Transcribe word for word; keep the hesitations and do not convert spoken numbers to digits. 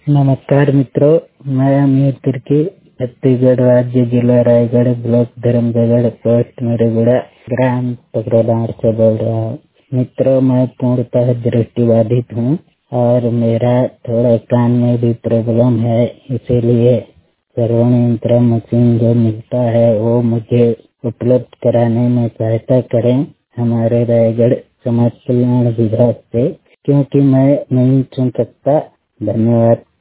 नमस्कार मित्रों, मैं अमीर तिर्की छत्तीसगढ़ राज्य जिला रायगढ़ ब्लॉक धर्मगढ़ पोस्ट मेरेगुड़ा ग्राम पकड़ादार से बोल रहा हूँ। मित्रों, मैं पूर्णतः दृष्टिबाधित हूँ और मेरा थोड़ा कान में भी प्रॉब्लम है, इसीलिए श्रवण यंत्र मशीन जो मिलता है वो मुझे उपलब्ध कराने में सहायता करें हमारे रायगढ़ समाज कल्याण विभाग से, क्योंकि मैं नहीं सुन सकता। धन्यवाद।